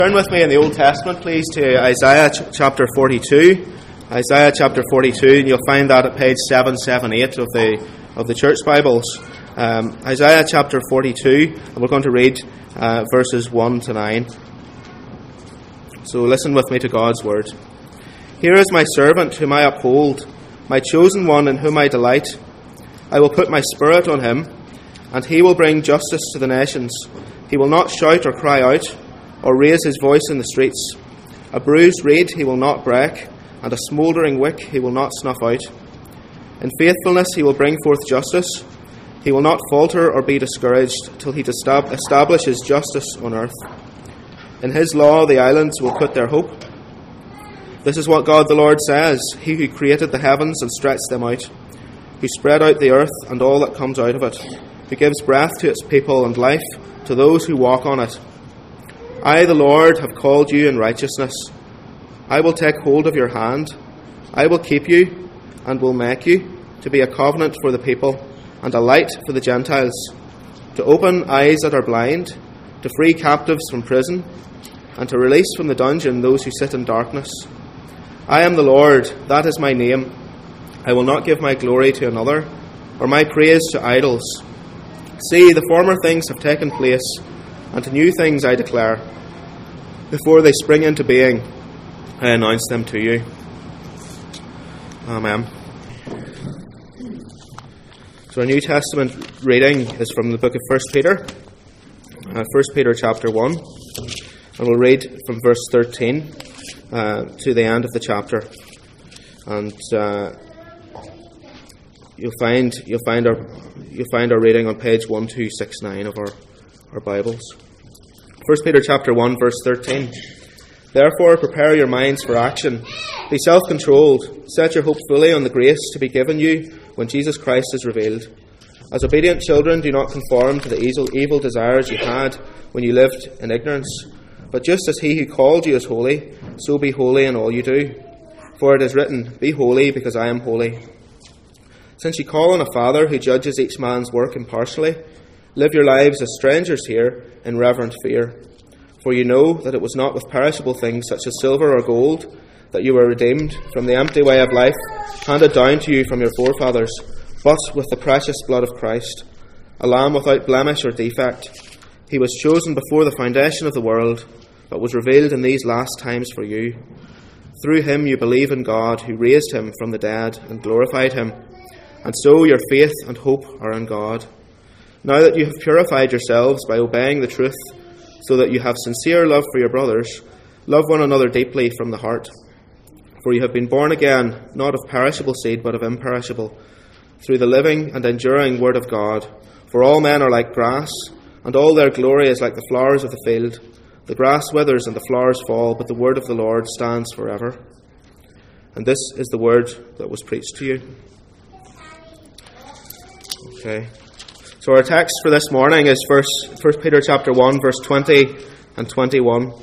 Turn with me in the Old Testament, please, to Isaiah chapter 42. Isaiah chapter 42, and you'll find that at page 778 of the Church Bibles. Isaiah chapter 42, and we're going to read verses 1 to 9. So listen with me to God's word. Here is my servant whom I uphold, my chosen one in whom I delight. I will put my spirit on him, and he will bring justice to the nations. He will not shout or cry out, or raise his voice in the streets. A bruised reed he will not break, and a smouldering wick he will not snuff out. In faithfulness he will bring forth justice. He will not falter or be discouraged till he establishes justice on earth. In his law the islands will put their hope. This is what God the Lord says, he who created the heavens and stretched them out, who spread out the earth and all that comes out of it, who gives breath to its people and life to those who walk on it. I, the Lord, have called you in righteousness. I will take hold of your hand. I will keep you and will make you to be a covenant for the people and a light for the Gentiles, to open eyes that are blind, to free captives from prison, and to release from the dungeon those who sit in darkness. I am the Lord, that is my name. I will not give my glory to another, or my praise to idols. See, the former things have taken place, and new things I declare. Before they spring into being, I announce them to you. Amen. So our New Testament reading is from the book of 1 Peter. 1 Peter chapter 1. And we'll read from verse 13 to the end of the chapter. And you'll find our reading on page 1269 of our Bibles. 1 Peter chapter 1 verse 13. Therefore prepare your minds for action. Be self-controlled. Set your hope fully on the grace to be given you when Jesus Christ is revealed. As obedient children, do not conform to the evil desires you had when you lived in ignorance. But just as he who called you is holy, so be holy in all you do. For it is written, be holy because I am holy. Since you call on a Father who judges each man's work impartially, live your lives as strangers here in reverent fear. For you know that it was not with perishable things such as silver or gold that you were redeemed from the empty way of life handed down to you from your forefathers, but with the precious blood of Christ, a lamb without blemish or defect. He was chosen before the foundation of the world, but was revealed in these last times for you. Through him you believe in God, who raised him from the dead and glorified him. And so your faith and hope are in God. Now that you have purified yourselves by obeying the truth, so that you have sincere love for your brothers, love one another deeply from the heart. For you have been born again, not of perishable seed, but of imperishable, through the living and enduring word of God. For all men are like grass, and all their glory is like the flowers of the field. The grass withers and the flowers fall, but the word of the Lord stands forever. And this is the word that was preached to you. Okay. So our text for this morning is 1 Peter chapter 1, verse 20 and 21.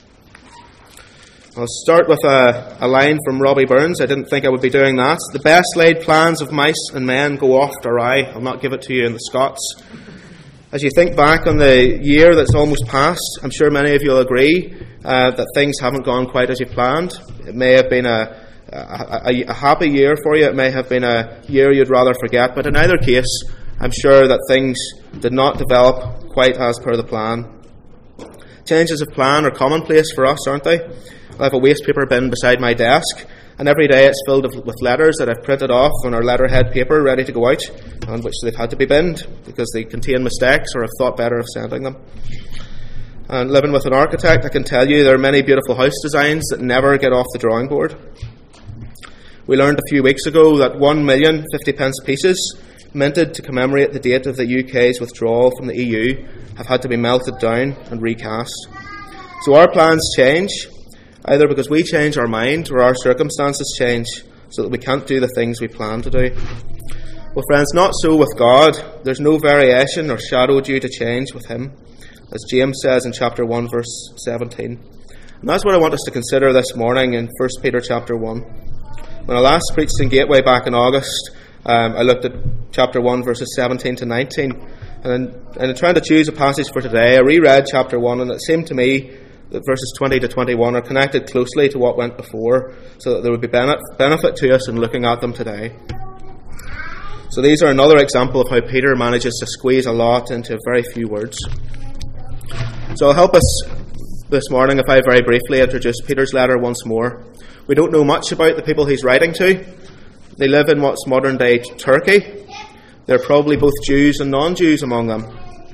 I'll start with a line from Robbie Burns. I didn't think I would be doing that. The best laid plans of mice and men go oft awry. I'll not give it to you in the Scots. As you think back on the year that's almost passed, I'm sure many of you will agree that things haven't gone quite as you planned. It may have been a happy year for you. It may have been a year you'd rather forget. But in either case, I'm sure that things did not develop quite as per the plan. Changes of plan are commonplace for us, aren't they? I have a waste paper bin beside my desk, and every day it's filled with letters that I've printed off on our letterhead paper ready to go out, on which they've had to be binned because they contain mistakes or have thought better of sending them. And living with an architect, I can tell you there are many beautiful house designs that never get off the drawing board. We learned a few weeks ago that 1,000,000 50-pence pieces minted to commemorate the date of the UK's withdrawal from the EU have had to be melted down and recast. So our plans change, either because we change our mind or our circumstances change so that we can't do the things we plan to do. Well, friends, not so with God. There's no variation or shadow due to change with him, as James says in chapter 1, verse 17. And that's what I want us to consider this morning in 1 Peter chapter 1. When I last preached in Gateway back in August, I looked at chapter 1, verses 17 to 19. And in trying to choose a passage for today, I reread chapter 1, and it seemed to me verses 20 to 21, are connected closely to what went before, so that there would be benefit to us in looking at them today. So these are another example of how Peter manages to squeeze a lot into very few words. So I'll help us this morning if I very briefly introduce Peter's letter once more. We don't know much about the people he's writing to. They live in what's modern-day Turkey. There are probably both Jews and non-Jews among them.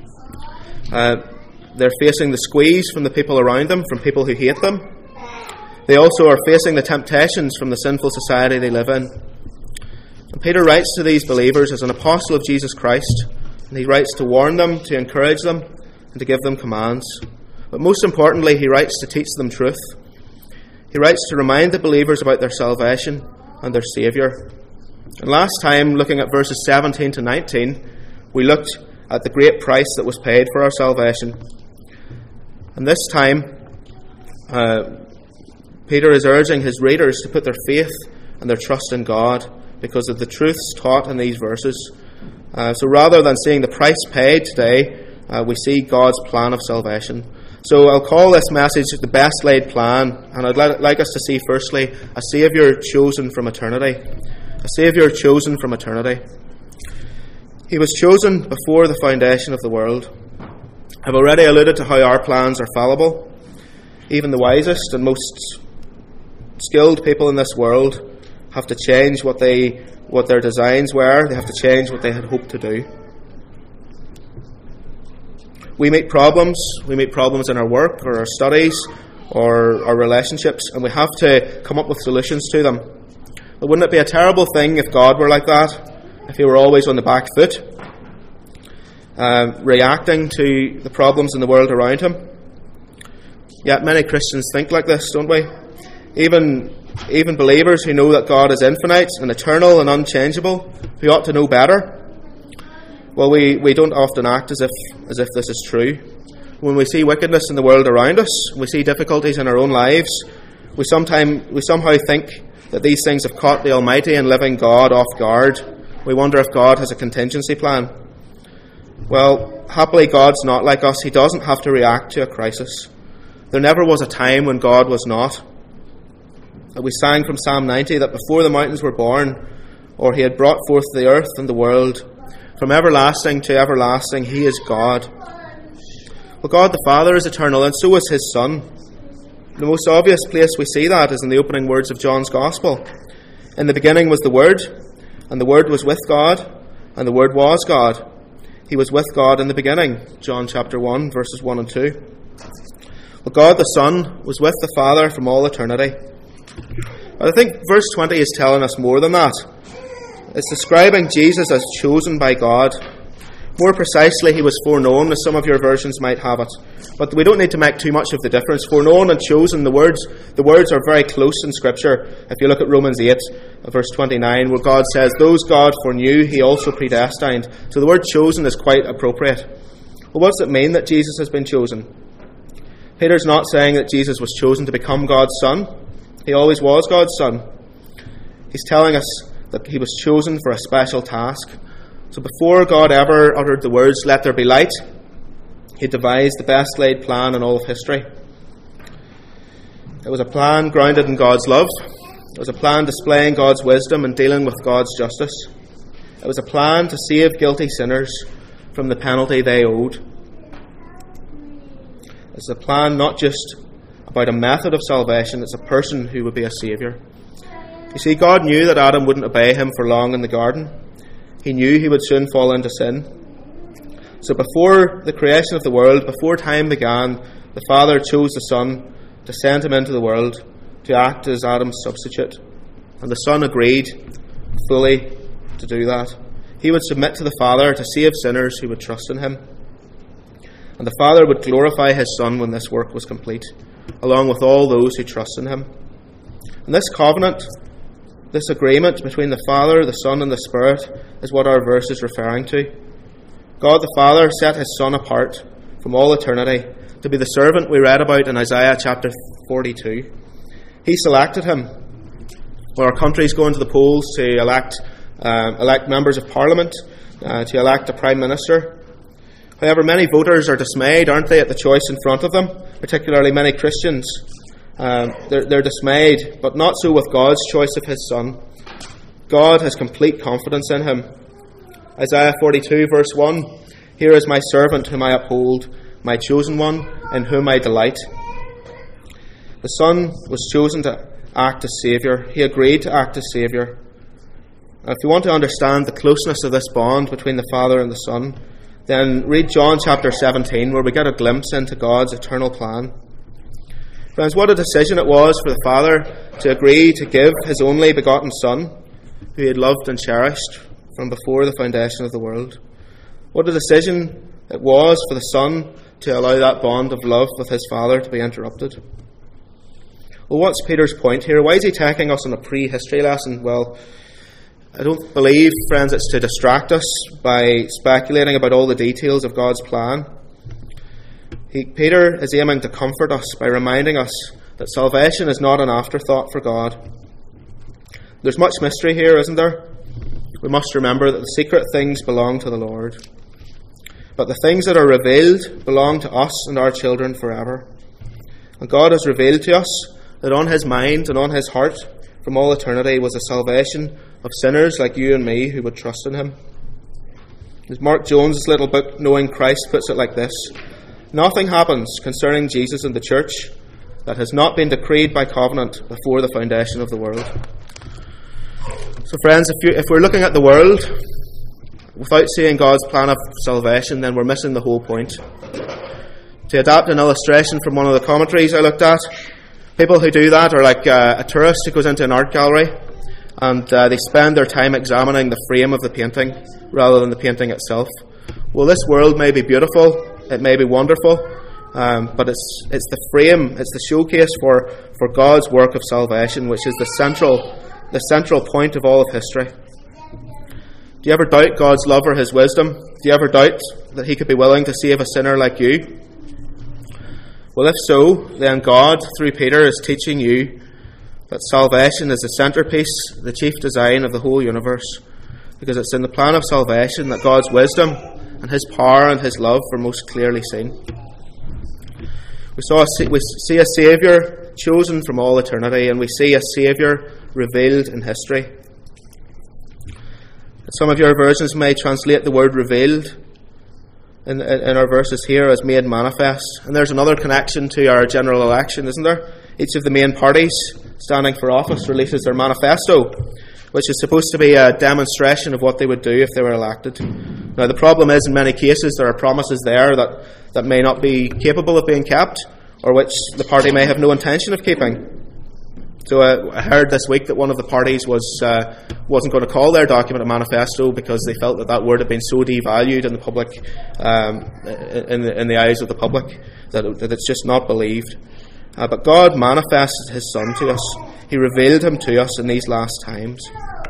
They're facing the squeeze from the people around them, from people who hate them. They also are facing the temptations from the sinful society they live in. And Peter writes to these believers as an apostle of Jesus Christ, and he writes to warn them, to encourage them, and to give them commands. But most importantly, he writes to teach them truth. He writes to remind the believers about their salvation and their Saviour. And last time, looking at verses 17 to 19, we looked at the great price that was paid for our salvation. And this time, Peter is urging his readers to put their faith and their trust in God because of the truths taught in these verses. So rather than seeing the price paid today, we see God's plan of salvation. So I'll call this message the best laid plan, and I'd like us to see firstly a Saviour chosen from eternity. A Saviour chosen from eternity. He was chosen before the foundation of the world. I've already alluded to how our plans are fallible. Even the wisest and most skilled people in this world have to change what their designs were. They have to change what they had hoped to do. We meet problems in our work or our studies or our relationships, and we have to come up with solutions to them. But wouldn't it be a terrible thing if God were like that? If he were always on the back foot, reacting to the problems in the world around him? Yet many Christians think like this, don't we? Even believers who know that God is infinite and eternal and unchangeable, who ought to know better. Well, we don't often act as if this is true. When we see wickedness in the world around us, we see difficulties in our own lives, we somehow think that these things have caught the Almighty and living God off guard. We wonder if God has a contingency plan. Well, happily God's not like us. He doesn't have to react to a crisis. There never was a time when God was not. We sang from Psalm 90 that before the mountains were born, or he had brought forth the earth and the world, from everlasting to everlasting, he is God. Well, God the Father is eternal, and so is his Son. The most obvious place we see that is in the opening words of John's Gospel. In the beginning was the Word, and the Word was with God, and the Word was God. He was with God in the beginning. John chapter 1, verses 1 and 2. Well, God the Son was with the Father from all eternity. But I think verse 20 is telling us more than that. It's describing Jesus as chosen by God. More precisely, he was foreknown, as some of your versions might have it. But we don't need to make too much of the difference. Foreknown and chosen, the words are very close in Scripture. If you look at Romans 8, verse 29, where God says, those God foreknew, he also predestined. So the word chosen is quite appropriate. Well, what does it mean that Jesus has been chosen? Peter's not saying that Jesus was chosen to become God's Son. He always was God's Son. He's telling us that he was chosen for a special task. So before God ever uttered the words, let there be light, he devised the best laid plan in all of history. It was a plan grounded in God's love. It was a plan displaying God's wisdom and dealing with God's justice. It was a plan to save guilty sinners from the penalty they owed. It's a plan not just about a method of salvation, it's a person who would be a Saviour. You see, God knew that Adam wouldn't obey him for long in the garden. He knew he would soon fall into sin. So before the creation of the world, before time began, the Father chose the Son to send him into the world to act as Adam's substitute. And the Son agreed fully to do that. He would submit to the Father to save sinners who would trust in him. And the Father would glorify his Son when this work was complete, along with all those who trust in him. And this covenant, this agreement between the Father, the Son, and the Spirit is what our verse is referring to. God the Father set his Son apart from all eternity to be the servant we read about in Isaiah chapter 42. He selected him. When our country's going to the polls to elect members of Parliament, to elect a Prime Minister, However, many voters are dismayed, aren't they, at the choice in front of them, particularly many Christians. They're dismayed, but not so with God's choice of his Son. God has complete confidence in him. Isaiah 42 verse 1, "Here is my servant whom I uphold, my chosen one in whom I delight." The Son was chosen to act as Saviour. He agreed to act as Saviour. And if you want to understand the closeness of this bond between the Father and the Son, then read John chapter 17, where we get a glimpse into God's eternal plan. Friends, what a decision it was for the Father to agree to give his only begotten Son, who he had loved and cherished from before the foundation of the world. What a decision it was for the Son to allow that bond of love with his Father to be interrupted. Well, what's Peter's point here? Why is he taking us on a pre-history lesson? Well, I don't believe, friends, it's to distract us by speculating about all the details of God's plan. Peter is aiming to comfort us by reminding us that salvation is not an afterthought for God. There's much mystery here, isn't there? We must remember that the secret things belong to the Lord. But the things that are revealed belong to us and our children forever. And God has revealed to us that on his mind and on his heart from all eternity was the salvation of sinners like you and me who would trust in him. As Mark Jones' little book, Knowing Christ, puts it like this: "Nothing happens concerning Jesus and the church that has not been decreed by covenant before the foundation of the world." So friends, if we're looking at the world without seeing God's plan of salvation, then we're missing the whole point. To adapt an illustration from one of the commentaries I looked at, people who do that are like a tourist who goes into an art gallery and they spend their time examining the frame of the painting rather than the painting itself. Well, this world may be beautiful, it may be wonderful, but it's the frame, it's the showcase for God's work of salvation, which is the central point of all of history. Do you ever doubt God's love or his wisdom? Do you ever doubt that he could be willing to save a sinner like you? Well, if so, then God, through Peter, is teaching you that salvation is the centerpiece, the chief design of the whole universe, because it's in the plan of salvation that God's wisdom and his power and his love are most clearly seen. We see a Saviour chosen from all eternity, and we see a Saviour revealed in history. Some of your versions may translate the word revealed in our verses here as made manifest. And there's another connection to our general election, isn't there? Each of the main parties standing for office releases their manifesto, which is supposed to be a demonstration of what they would do if they were elected. Now, the problem is, in many cases, there are promises there that may not be capable of being kept, or which the party may have no intention of keeping. So I heard this week that one of the parties wasn't going to call their document a manifesto because they felt that word had been so devalued in the public, in the eyes of the public, that it's just not believed. But God manifested his Son to us. He revealed him to us in these last times.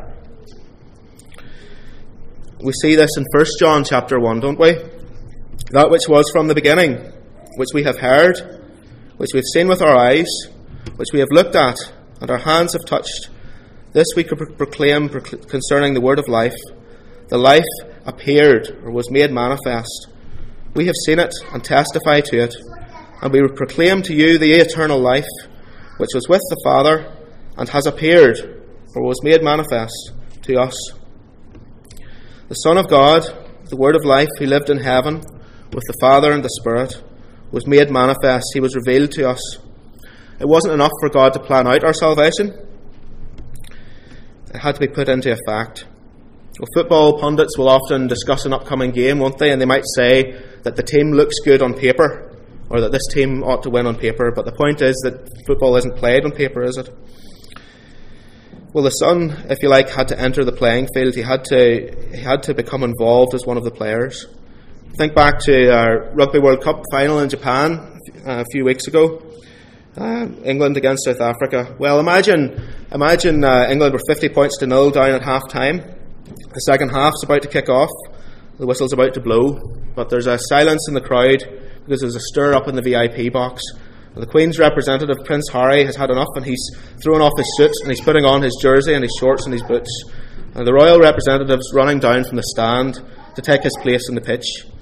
We see this in 1 John chapter 1, don't we? That which was from the beginning, which we have heard, which we have seen with our eyes, which we have looked at, and our hands have touched. This we could proclaim concerning the word of life. The life appeared, or was made manifest. We have seen it and testify to it, and we proclaim to you the eternal life, which was with the Father, and has appeared, or was made manifest to us. The Son of God, the Word of life, who lived in heaven with the Father and the Spirit, was made manifest. He was revealed to us. It wasn't enough for God to plan out our salvation. It had to be put into effect. Well, football pundits will often discuss an upcoming game, won't they? And they might say that the team looks good on paper, or that this team ought to win on paper. But the point is that football isn't played on paper, is it? Well, the Son, if you like, had to enter the playing field. He had to become involved as one of the players. Think back to our Rugby World Cup final in Japan a few weeks ago. England against South Africa. Well, imagine England were 50 points to 0 down at half time. The second half's about to kick off. The whistle's about to blow. But there's a silence in the crowd because there's a stir up in the VIP box. And the Queen's representative, Prince Harry, has had enough, and he's throwing off his suit and he's putting on his jersey and his shorts and his boots. And the royal representative's running down from the stand to take his place on the pitch,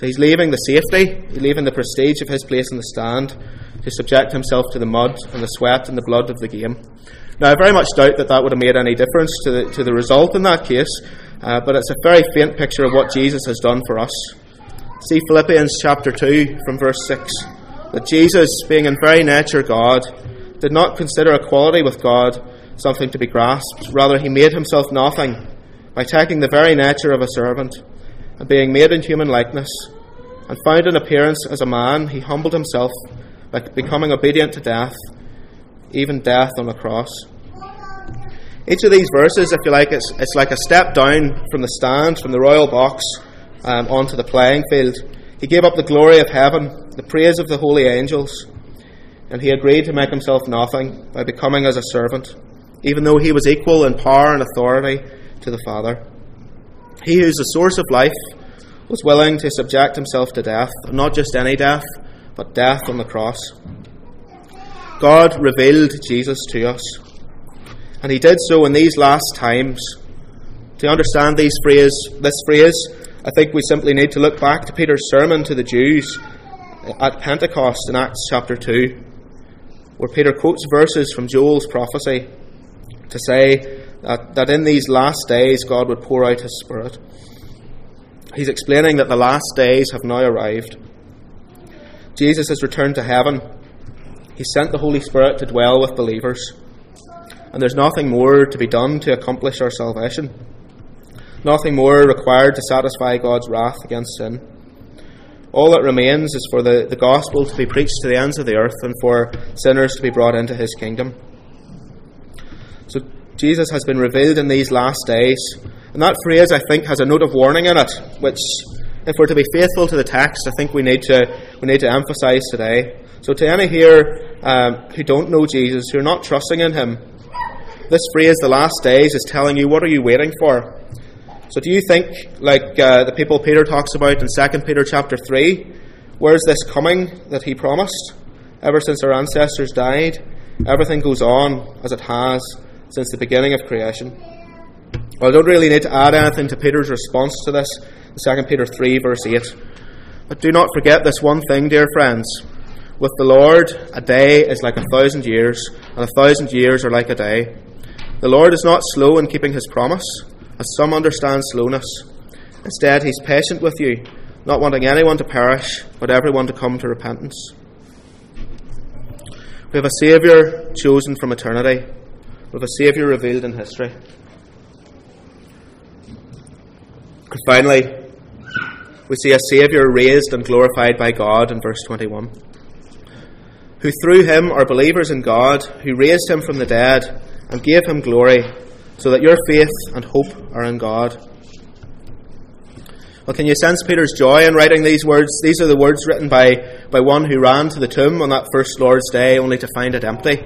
He's leaving the safety, he's leaving the prestige of his place in the stand to subject himself to the mud and the sweat and the blood of the game. Now, I very much doubt that would have made any difference to the result in that case, but it's a very faint picture of what Jesus has done for us. See Philippians chapter 2 from verse 6, that Jesus, being in very nature God, did not consider equality with God something to be grasped. Rather, he made himself nothing by taking the very nature of a servant, and being made in human likeness, and found in appearance as a man, he humbled himself by becoming obedient to death, even death on the cross. Each of these verses, if you like, it's like a step down from the stand, from the royal box, onto the playing field. He gave up the glory of heaven, the praise of the holy angels, and he agreed to make himself nothing by becoming as a servant, even though he was equal in power and authority to the Father. He who is the source of life was willing to subject himself to death, and not just any death, but death on the cross. God revealed Jesus to us, and he did so in these last times. To understand this phrase, I think we simply need to look back to Peter's sermon to the Jews at Pentecost in Acts chapter 2, where Peter quotes verses from Joel's prophecy to say that in these last days God would pour out his Spirit. He's explaining that the last days have now arrived. Jesus has returned to heaven. He sent the Holy Spirit to dwell with believers. And there's nothing more to be done to accomplish our salvation. Nothing more required to satisfy God's wrath against sin. All that remains is for the gospel to be preached to the ends of the earth and for sinners to be brought into his kingdom. So Jesus has been revealed in these last days. And that phrase, I think, has a note of warning in it, which, if we're to be faithful to the text, I think we need to emphasise today. So to any here who don't know Jesus, who are not trusting in him, this phrase, the last days, is telling you, what are you waiting for? So do you think, like the people Peter talks about in 2 Peter chapter 3, where's this coming that he promised? Ever since our ancestors died, everything goes on as it has since the beginning of creation. Well, I don't really need to add anything to Peter's response to this, 2 Peter 3 verse 8. But do not forget this one thing, dear friends. With the Lord, a day is like 1,000 years, and 1,000 years are like a day. The Lord is not slow in keeping his promise, as some understand slowness. Instead, he's patient with you, not wanting anyone to perish, but everyone to come to repentance. We have a Saviour chosen from eternity. We have a Saviour revealed in history. And finally, we see a Saviour raised and glorified by God in verse 21. Who through him are believers in God, who raised him from the dead and gave him glory, so that your faith and hope are in God. Well, can you sense Peter's joy in writing these words? These are the words written by one who ran to the tomb on that first Lord's Day only to find it empty.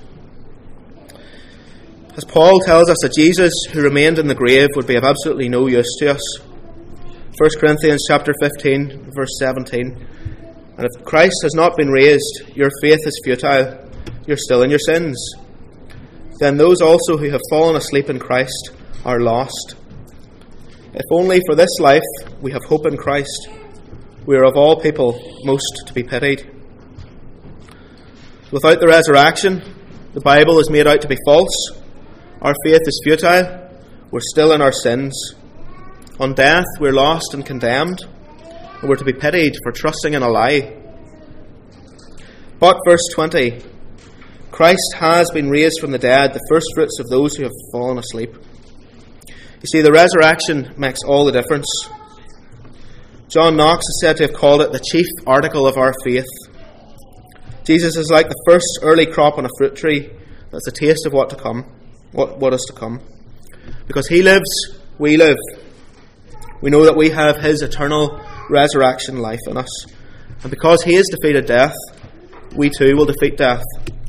As Paul tells us that Jesus, who remained in the grave, would be of absolutely no use to us. 1 Corinthians chapter 15, verse 17. And if Christ has not been raised, your faith is futile. You're still in your sins. Then those also who have fallen asleep in Christ are lost. If only for this life we have hope in Christ, we are of all people most to be pitied. Without the resurrection, the Bible is made out to be false. Our faith is futile. We're still in our sins. On death, we're lost and condemned, and we're to be pitied for trusting in a lie. But, verse 20, Christ has been raised from the dead, the first fruits of those who have fallen asleep. You see, the resurrection makes all the difference. John Knox is said to have called it the chief article of our faith. Jesus is like the first early crop on a fruit tree. That's a taste of what to come, what is to come. Because he lives, we live. We know that we have his eternal resurrection life in us. And because he has defeated death, we too will defeat death.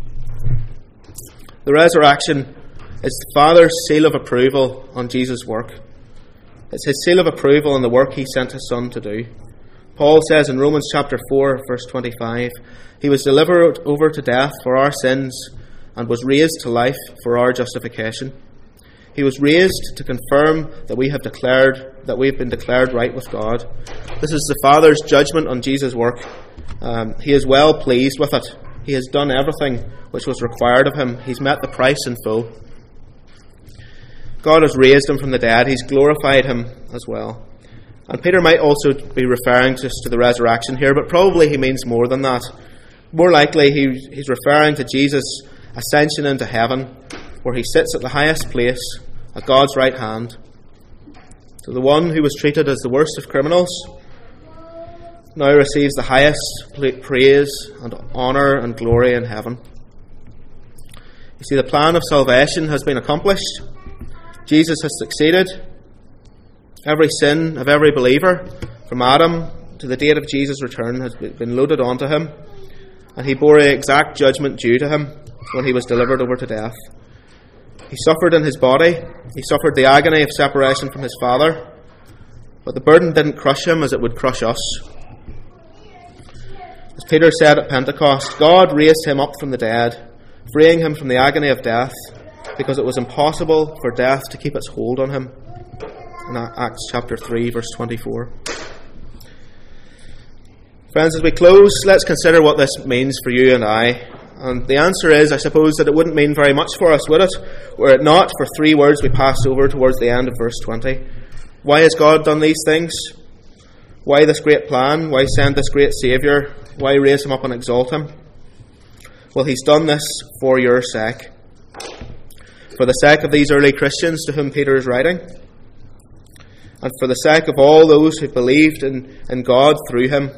The resurrection is the Father's seal of approval on Jesus' work. It's his seal of approval on the work he sent his Son to do. Paul says in Romans chapter 4, verse 25, he was delivered over to death for our sins and was raised to life for our justification. He was raised to confirm that we've been declared right with God. This is the Father's judgment on Jesus' work. He is well pleased with it. He has done everything which was required of him. He's met the price in full. God has raised him from the dead. He's glorified him as well. And Peter might also be referring just to the resurrection here, but probably he means more than that. More likely he's referring to Jesus' ascension into heaven, where he sits at the highest place, at God's right hand. So the one who was treated as the worst of criminals now receives the highest praise and honour and glory in heaven. You see, the plan of salvation has been accomplished. Jesus has succeeded. Every sin of every believer, from Adam to the date of Jesus' return, has been loaded onto him, and he bore the exact judgment due to him when he was delivered over to death. He suffered in his body. He suffered the agony of separation from his Father, but the burden didn't crush him as it would crush us. As Peter said at Pentecost, God raised him up from the dead, freeing him from the agony of death, because it was impossible for death to keep its hold on him. In Acts chapter 3, verse 24. Friends, as we close, let's consider what this means for you and I. And the answer is, I suppose, that it wouldn't mean very much for us, would it? Were it not for three words we passed over towards the end of verse 20. Why has God done these things? Why this great plan? Why send this great Saviour? Why raise him up and exalt him? Well, he's done this for your sake. For the sake of these early Christians to whom Peter is writing. And for the sake of all those who believed in God through him,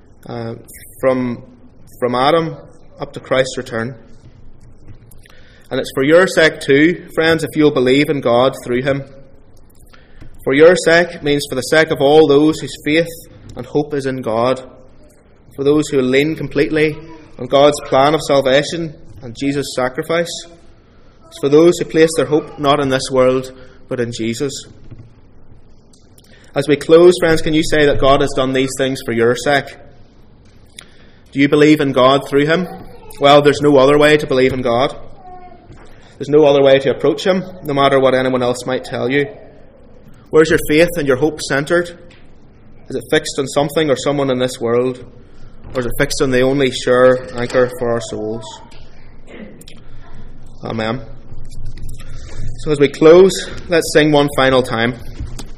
from Adam up to Christ's return. And it's for your sake too, friends, if you'll believe in God through him. For your sake means for the sake of all those whose faith and hope is in God. For those who lean completely on God's plan of salvation and Jesus' sacrifice. It's for those who place their hope not in this world, but in Jesus. As we close, friends, can you say that God has done these things for your sake? Do you believe in God through him? Well, there's no other way to believe in God. There's no other way to approach him, no matter what anyone else might tell you. Where's your faith and your hope centred? Is it fixed on something or someone in this world? Or is it fixed on the only sure anchor for our souls? Amen. So as we close, let's sing one final time.